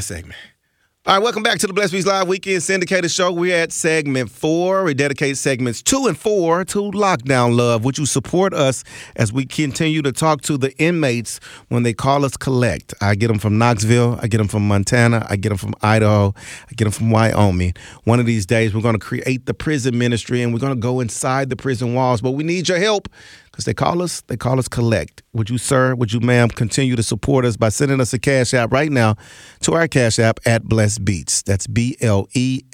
that segment. All right, welcome back to the Blessed Beats Live Weekend Syndicated Show. We're at segment 4. We dedicate segments 2 and 4 to Lockdown Love. Would you support us as we continue to talk to the inmates when they call us collect? I get them from Knoxville. I get them from Montana. I get them from Idaho. I get them from Wyoming. One of these days, we're going to create the prison ministry, and we're going to go inside the prison walls. But we need your help. Because they call us collect. Would you, sir, would you, ma'am, continue to support us by sending us a Cash App right now to our Cash App at Blessed Beats. That's BLESSED.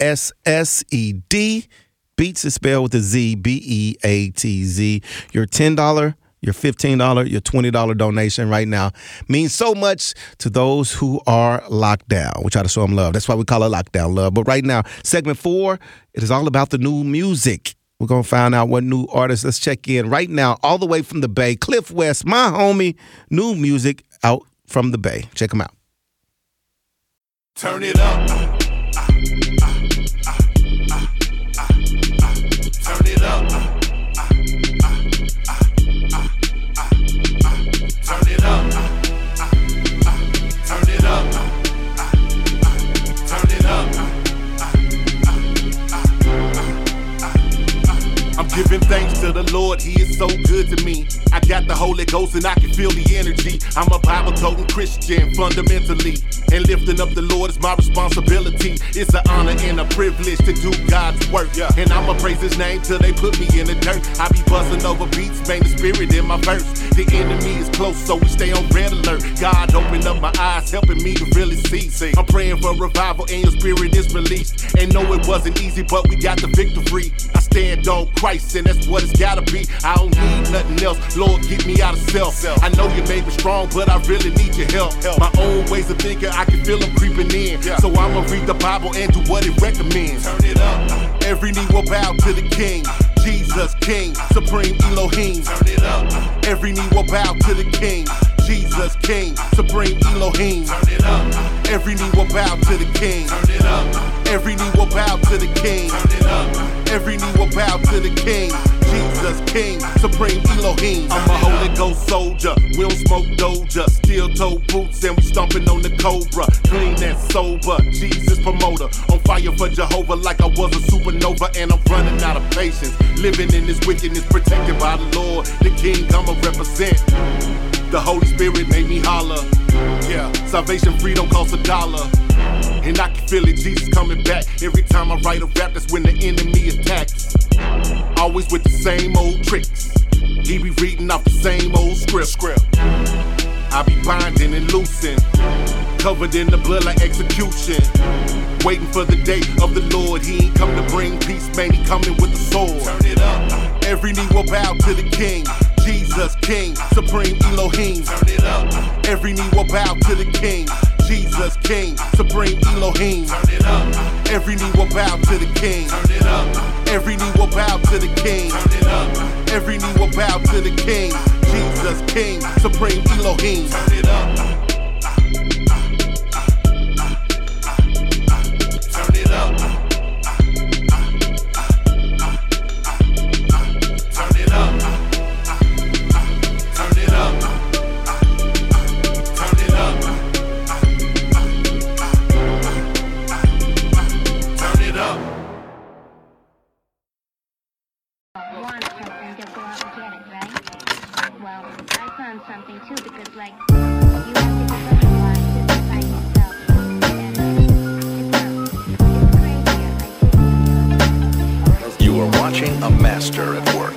Beats is spelled with a Z, BEATZ. Your $10, your $15, your $20 donation right now means so much to those who are locked down. We try to show them love. That's why we call it Lockdown Love. But right now, segment 4, it is all about the new music. We're going to find out what new artists. Let's check in right now, all the way from the Bay. Cliff West, my homie, new music out from the Bay. Check him out. Turn it up. Turn it up. Turn it up. Turn it up. Turn it up. I'm giving thanks to the Lord, He is so good to me. I got the Holy Ghost and I can feel the energy. I'm a Bible-toting Christian fundamentally, and lifting up the Lord is my responsibility. It's an honor and a privilege to do God's work, and I'ma praise His name till they put me in the dirt. I be busting over beats, man, the spirit in my verse. The enemy is close, so we stay on red alert. God opened up my eyes, helping me to really see. I'm praying for revival and your spirit is released. And no, it wasn't easy, but we got the victory. I stand on Christ, and that's what it's gotta be. I don't need nothing else. Lord, get me out of self. I know you made me strong, but I really need your help. My own ways of thinking, I can feel them creeping in. So I'ma read the Bible and do what it recommends. Turn it up. Every knee will bow to the King. Jesus, King, Supreme Elohim. Turn it up. Every knee will bow to the King. Jesus, King, Supreme Elohim. Turn it up. Every knee will bow to the King. Turn it up. Every knee will bow to the King. Turn it up. Every knee will bow to the King. Jesus, King, Supreme Elohim. I'm a Holy Ghost soldier. We don't smoke Doja. Steel-toe boots and we stomping on the Cobra. Clean and sober. Jesus promoter. On fire for Jehovah like I was a supernova. And I'm running out of patience. Living in this wickedness protected by the Lord. The King I'ma represent. The Holy Spirit made me holler. Yeah, salvation free don't cost $1. And I can feel it, Jesus coming back. Every time I write a rap, that's when the enemy attacks. Always with the same old tricks. He be reading off the same old script. I be binding and loosing, covered in the blood like execution. Waiting for the day of the Lord. He ain't come to bring peace, man, he coming with the sword. Turn it up. Every knee will bow to the King. Jesus, King, Supreme Elohim. Turn it up. Every knee will bow to the King. Jesus, King, Supreme Elohim. Turn it up. Every knee will bow to the King. Turn it up. Every knee will bow to the King. Turn it up. Every knee will bow to the King. Jesus, King, Supreme Elohim. Turn it up. Turn it up. Turn it up. Turn it up. Turn it up. Turn it up. Want something, just go out and get it, right? Well, I found something too, because like you have to visualize this inside yourself. And it's crazy. You are watching a master at work.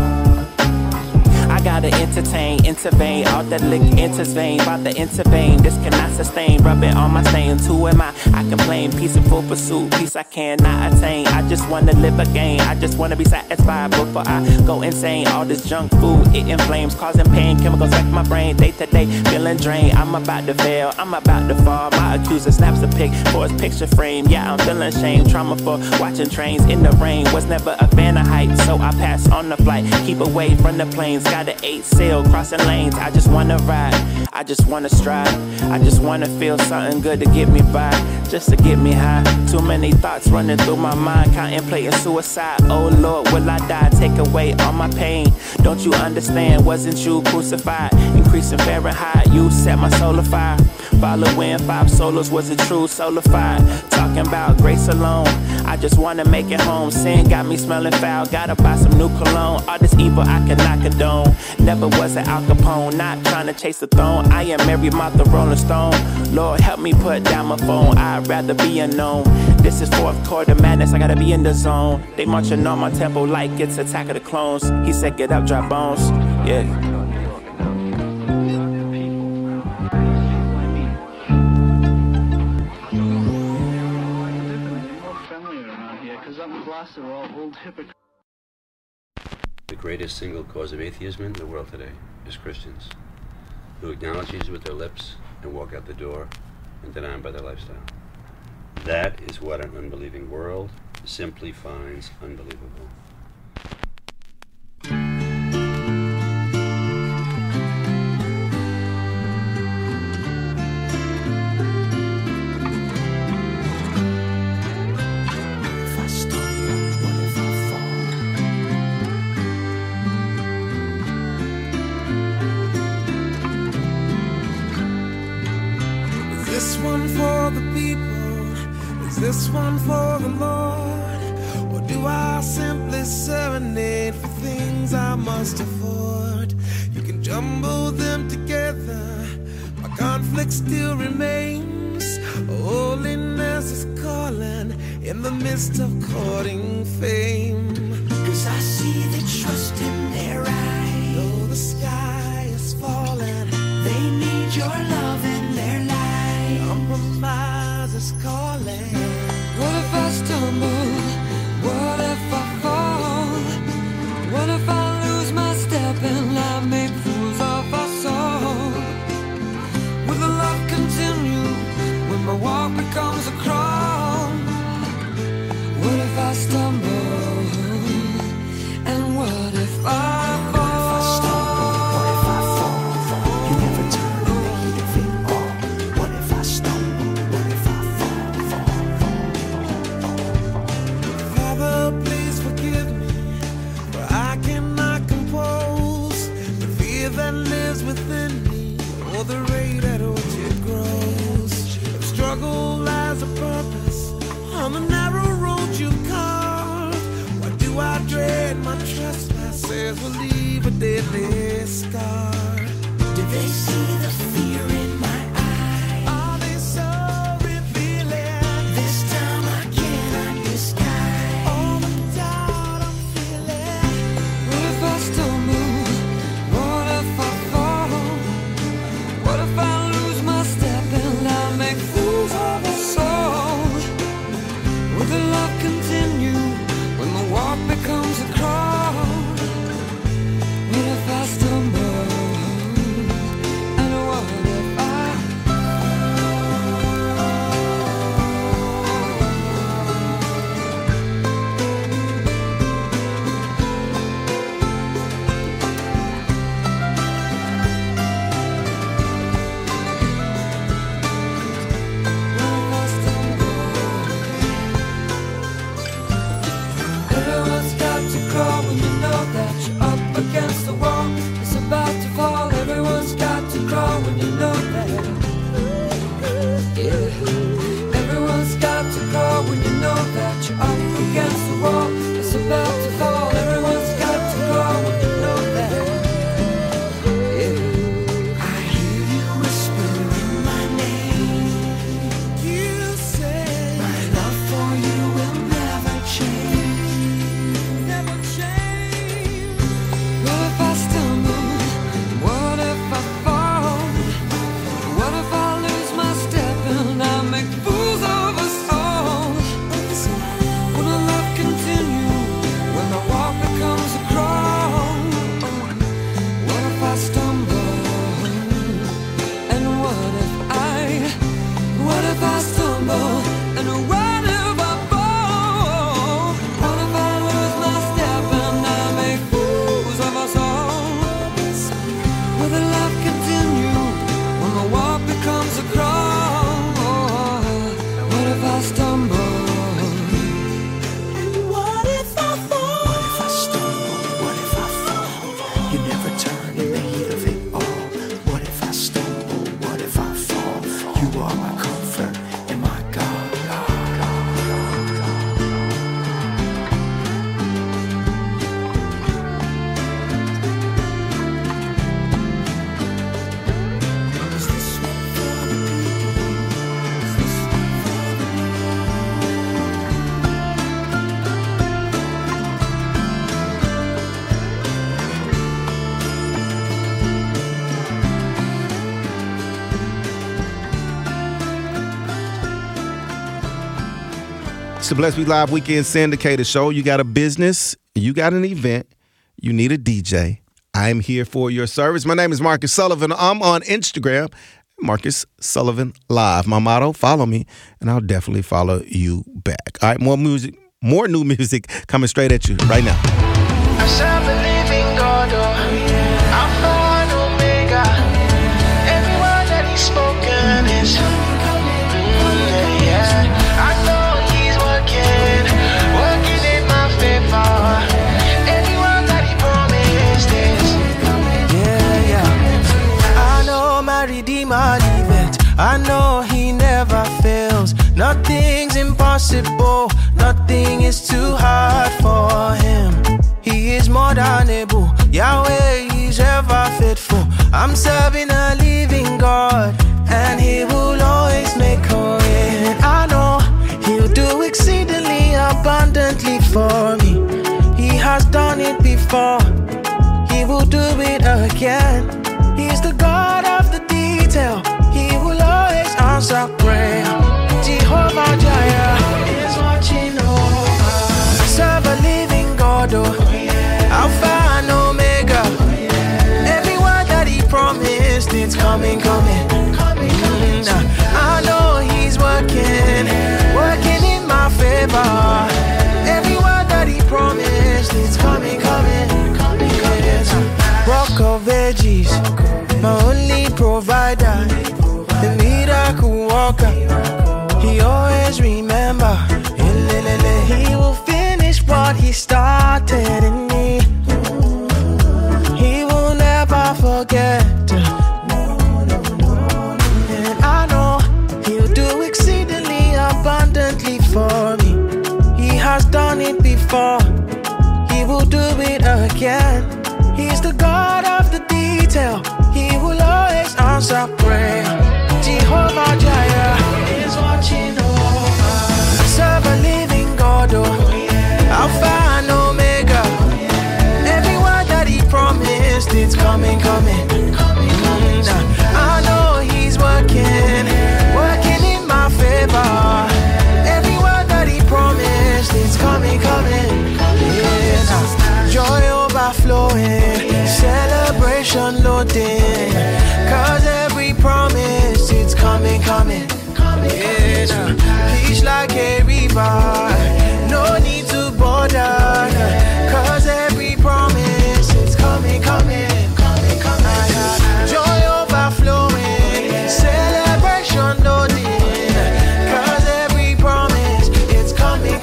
I gotta entertain, intervene, all that lick enters vein, about to intervene, this cannot sustain, rubbing on my stain, who am I complain, peaceful pursuit, peace I cannot attain, I just wanna live again, I just wanna be satisfied before I go insane, all this junk food, it inflames, causing pain, chemicals wreck my brain, day to day, feeling drained, I'm about to fail, I'm about to fall, my accuser snaps a pic for his picture frame, yeah, I'm feeling shame, trauma for watching trains in the rain, was never a fan of heights, so I pass on the flight, keep away from the planes, got an 8 sail, crossing lanes, I just wanna ride, I just wanna strive. I just wanna feel something good to get me by, just to get me high. Too many thoughts running through my mind, contemplating suicide. Oh Lord, will I die? Take away all my pain. Don't you understand? Wasn't you crucified? Increasing Fahrenheit, you set my soul afire. Following 5 solos was a true solidified. Talking about grace alone, I just wanna make it home. Sin got me smelling foul, gotta buy some new cologne. All this evil I cannot condone. Never was an Al Capone, not trying to chase the throne. I am Mary Martha Rolling Stone. Lord help me put down my phone, I'd rather be unknown. This is 4th quarter madness, I gotta be in the zone. They marching on my tempo like it's Attack of the Clones. He said get up, drop bones, yeah. The greatest single cause of atheism in the world today is Christians who acknowledge Jesus with their lips and walk out the door and deny him by their lifestyle. That is what an unbelieving world simply finds unbelievable. This one for the Lord, or do I simply serenade for things I must afford? You can jumble them together, my conflict still remains. Holiness is calling in the midst of courting fame. 'Cause I see the trust in their eyes. Though the sky is falling, they need your love in their life. Compromise is calling. What if I stumble? What if I fall? What if I lose my step and I make fools of us all? Will the love continue when my walk becomes a crawl? What if I stumble? And what if I fall? The rate at which it grows. If struggle as a purpose on the narrow road you carved, why do I dread my trespasses will leave a deadly scar? Do they see the fear in my eye? Are they so revealing? This time I cannot disguise all the doubt I'm feeling. What if I stumble? What if I fall? What if I lose my step and I make fools of us all? Will the love continue when the walk becomes a crawl? What if I stumble? And what to Blessed Week Live Weekend Syndicated Show. You got a business, you got an event, you need a DJ. I'm here for your service. My name is Marcus Sullivan. I'm on Instagram, Marcus Sullivan Live. My motto, follow me, and I'll definitely follow you back. All right, more new music coming straight at you right now. I serve a living God, Alpha and Omega. Every word that He's spoken is I know He's working in my favor. Every word that He promised is I know my Redeemer liveth. I know He never fails. Nothing's impossible. Nothing is too hard for Him. He is more than able. Yahweh is ever faithful. I'm serving a living God, and He will always make a way. I know He'll do exceedingly abundantly for me. He has done it before. He will do it again. He's the God of the detail. He will always answer prayer. Jehovah Jireh is watching over. Serve a living God, Alpha and Omega. Every word that He promised, it's coming. I know He's working in my favor. Every word that He promised, it's coming. Rock of Ages, my only provider, the miracle worker. He always remember. He will finish what He started in me. He will never forget. And I know He'll do exceedingly abundantly for me. He has done it before. He will do it again. He's the God of the detail. He will always answer prayer. Jehovah Jireh is watching over. Serve a living God, Alpha and Omega. Every word that He promised, it's coming. I know He's working in my favor. Every word that He promised, it's coming. Joy overflowing, celebration loading. 'Cause every promise, it's coming. Peace like a river, no need to bother. 'Cause every promise, it's coming. Joy overflowing, celebration loading. 'Cause every promise, it's coming.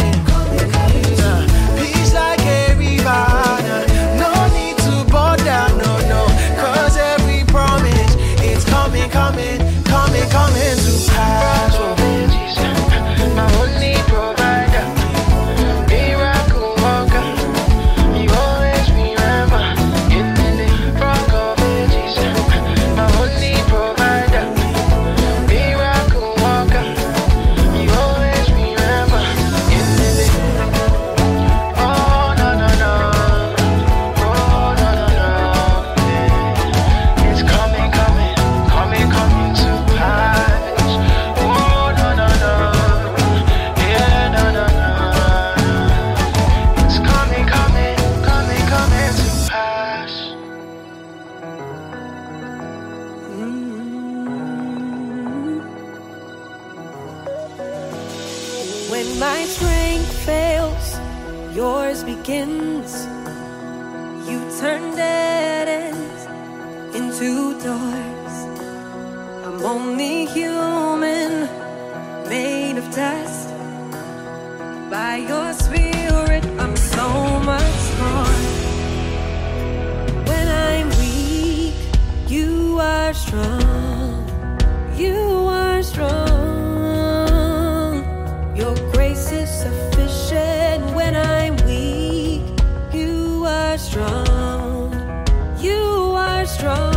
Peace like a river, no need to bother, no. 'Cause every promise, it's coming to pass. My only provider, miracle worker. You always remember. In the Rock of Ages, my only provider, miracle worker. You always remember. In the oh no. It's coming to pass. Oh no. Yeah, no. It's coming to pass. When my strength fails, yours begins. You turn dead ends into doors. I'm only human, made of dust. By your spirit, I'm so much more. When I'm weak, you are strong. You are strong. Your grace is sufficient. When I'm weak, you are strong. You are strong.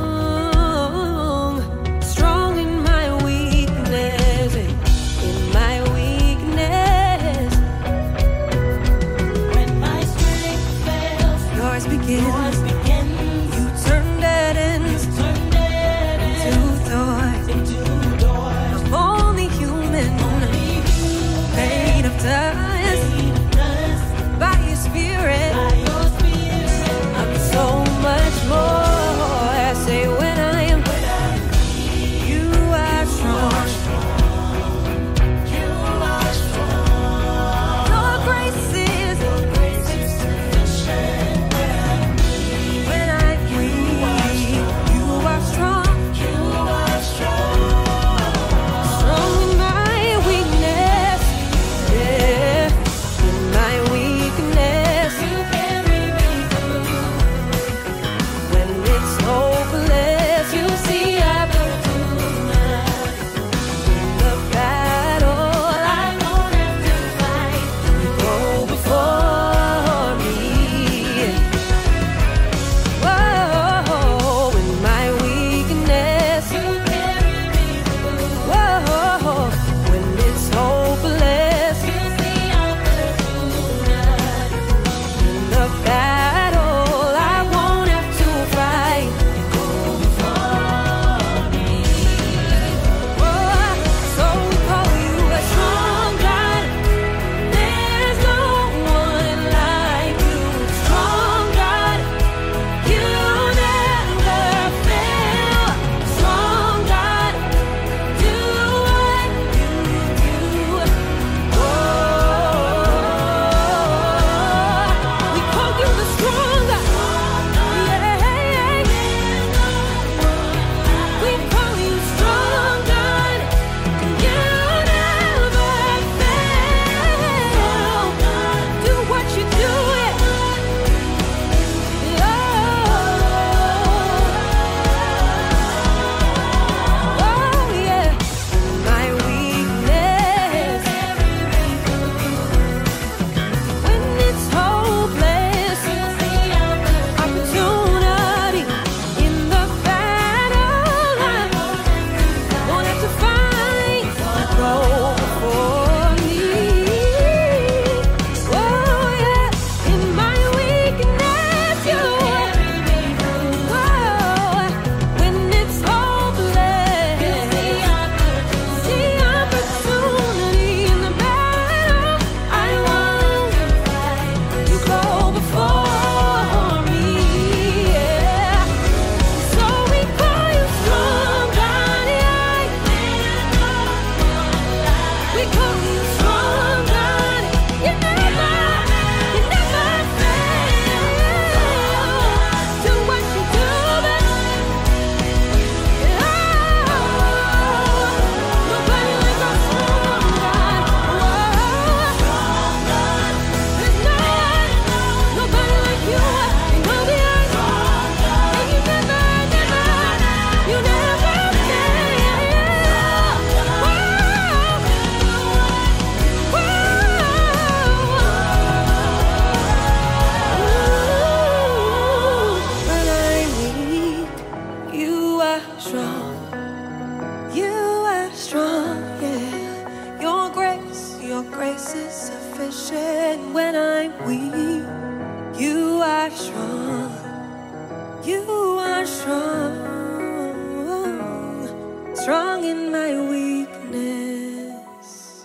Strong in my weakness. In my weakness. When my strength fails, yours begins. You turn dead ends grace is sufficient when I'm weak. You are strong. You are strong. Strong in my weakness.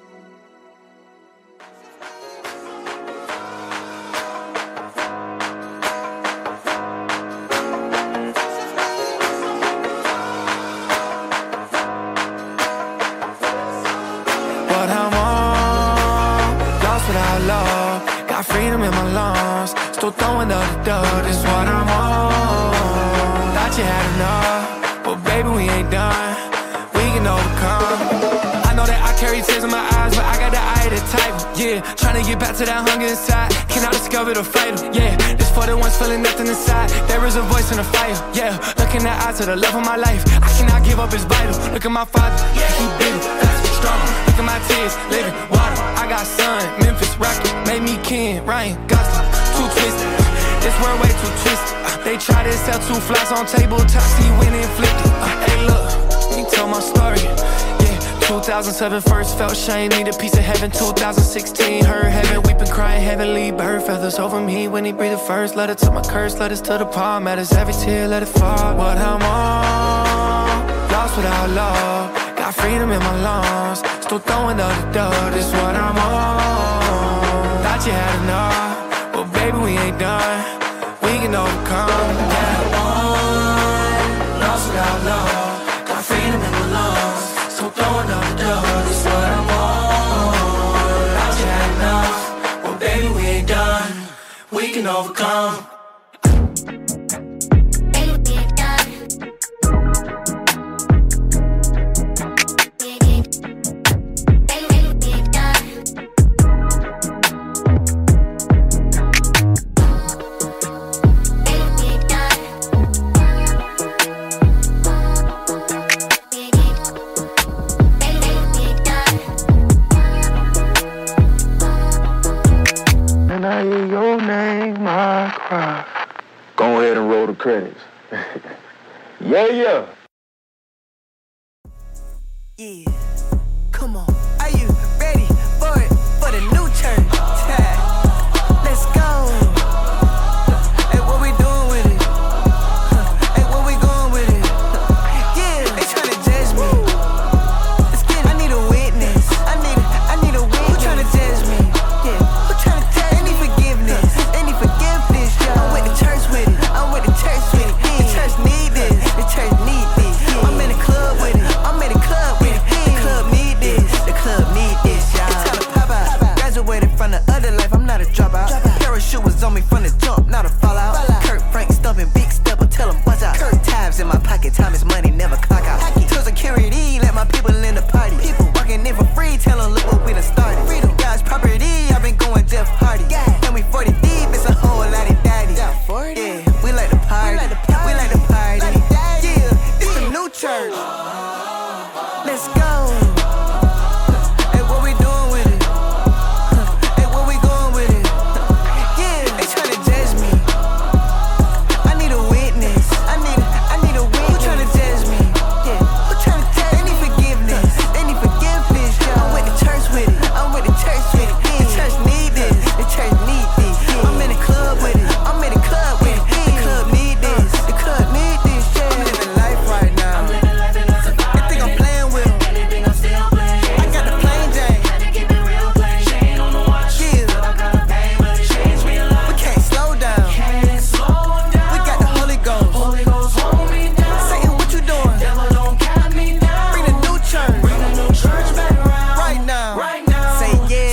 What I'm on, lost without love. Got freedom in my lungs, still throwing up the dough. This what I'm on. Thought you had enough, but baby we ain't done. We can overcome. I know that I carry tears in my eyes, but I got the eye of the tiger. Yeah, trying to get back to that hunger inside. Can I discover the fighter? Yeah, this for the ones feeling nothing inside. There is a voice in the fire. Yeah, look in the eyes of the love of my life. I cannot give up, it's vital. Look at my father, yeah, he big, fast, strong. Look at my tears, living water. I got sun, Memphis, Rocky, made me Ken, Ryan, Gosling, too twisted. This world way too twisted. They try to sell 2 flies on tabletop, see when it flipped. Hey, look, let me tell my story. Yeah, 2007 first felt shame, need a piece of heaven. 2016 heard heaven, weeping, crying heavenly. Bird feathers over me when he breathed first. Let it to my curse, let it to the palm. Matters every tear, let it fall. What I'm on, lost without love. Got freedom in my lungs, still throwing up the dough. This what I'm on. Thought you had enough, but baby we ain't done. We can overcome. Yeah, lost without love. Got freedom in my lungs, still throwing up the dough. This what I'm on. Thought you had enough, but baby we ain't done. We can overcome. When I hear your name, I cry. Go ahead and roll the credits. Yeah. Yeah, come on. Are you ready for it? For the new church? Let's go. Hey, what we doing with it? Hey, what we going with it? Yeah, they tryna judge me. Let's get it. I need a witness. I need a witness. Who tryna judge me? Yeah, who tryna judge me? Any forgiveness? Any forgiveness? I'm with the church with it. I'm with the church with it. The church need this. The church need this. I'm in the club with it. I'm in the club with it. The club need this. The club need this, y'all. It's time to pop out. Graduated from the other life. I'm not a dropout. Parachute was on me from the jump, not a fallout. Kurt Frank stumping, big stepper, tell him watch out. Kurt tabs in my pocket, time is money, never clock out. Till security, let my people in the party. People walking in for free, tell them look what we done started. Freedom, God's property, I've been going Jeff Hardy. And we 40 deep, it's a whole lot of daddy. Yeah, we like to party. We like to party. Yeah, it's the new church. Let's go. Hey, what we doing with it? Hey, what we going with it? Yeah, they tryna judge me. I need a witness. I need a witness. Who tryna judge me? Yeah, who tryna judge me? Any forgiveness? Any forgiveness? Yeah, I'm with the church with it. I'm with the church with it. The church need this. The church need this. I'm in the club with it. I'm in the club with it. The club need this. The club need this. Yeah, I'm living life right now. They think I'm playing with them. I got the plain Jane. Yeah, we can't slow down. We got the Holy Ghost. Satan, what you doing? Bring the new church right now. Say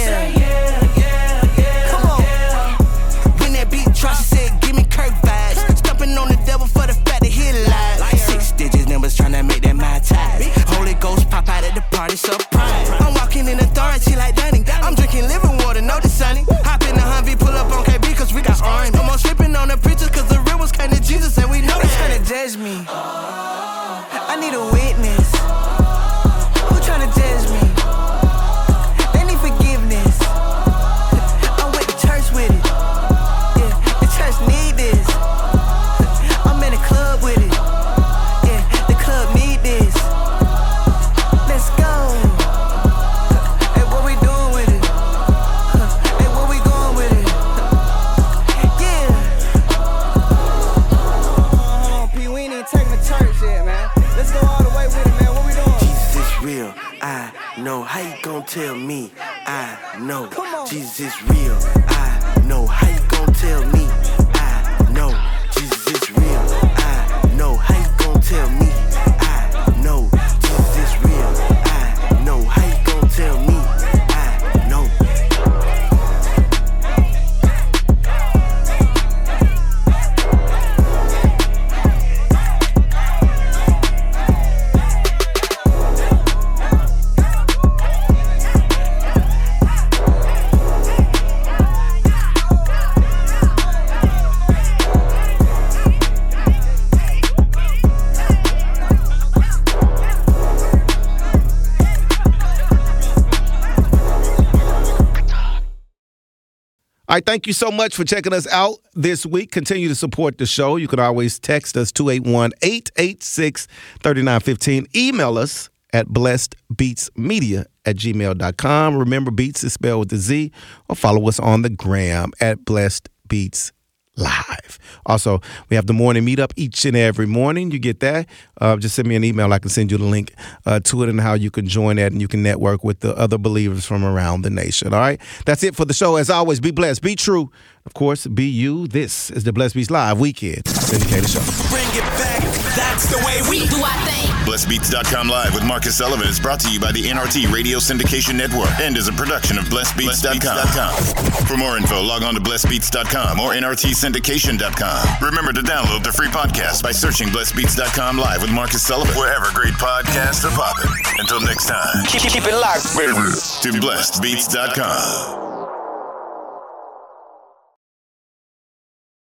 yeah. Come on. When that beat dropped, she said, give me Kirk vibes. Stumping on the devil for the fact that he lied. 6 digits numbers tryna make that my ties. Holy Ghost pop out at the party, surprise. I'm walking in authority like Dunning. I'm drinking living water, no the sunny. Hop in the Humvee, pull up on KB cause we got orange. No more slipping on the preachers cause the real ones came to Jesus and we know they tryna judge me. I need a witness. Who tryna judge me? They need forgiveness. I'm with the church with it. Yeah, the church need this. I'm in the club with it. Yeah, the club need this. Let's go. Hey, what we doing with it? I know. How you gon' tell me? I know. Jesus is real. I know. How you gon' tell me? I know. Jesus is real. I know. How you gon' tell me? I know. Jesus is real. I know. How you gon' tell me? I know. All right, thank you so much for checking us out this week. Continue to support the show. You can always text us 281-886-3915. Email us at blessedbeatsmedia@gmail.com. Remember, Beats is spelled with a Z, or follow us on the gram at Blessed Beats Live. Also, we have the morning meetup each and every morning. You get that. Just send me an email. I can send you the link to it and how you can join that, and you can network with the other believers from around the nation. All right? That's it for the show. As always, be blessed, be true. Of course, be you. This is the Blessed Beats Live Weekend Syndicated Show. Bring it back. That's the way we do our thing. BlessedBeats.com Live with Marcus Sullivan is brought to you by the NRT Radio Syndication Network and is a production of BlessedBeats.com. For more info, log on to BlessedBeats.com or NRTSyndication.com. Remember to download the free podcast by searching BlessedBeats.com Live with Marcus Sullivan, wherever great podcasts are popping. Until next time, Keep it locked, baby. to BlessedBeats.com.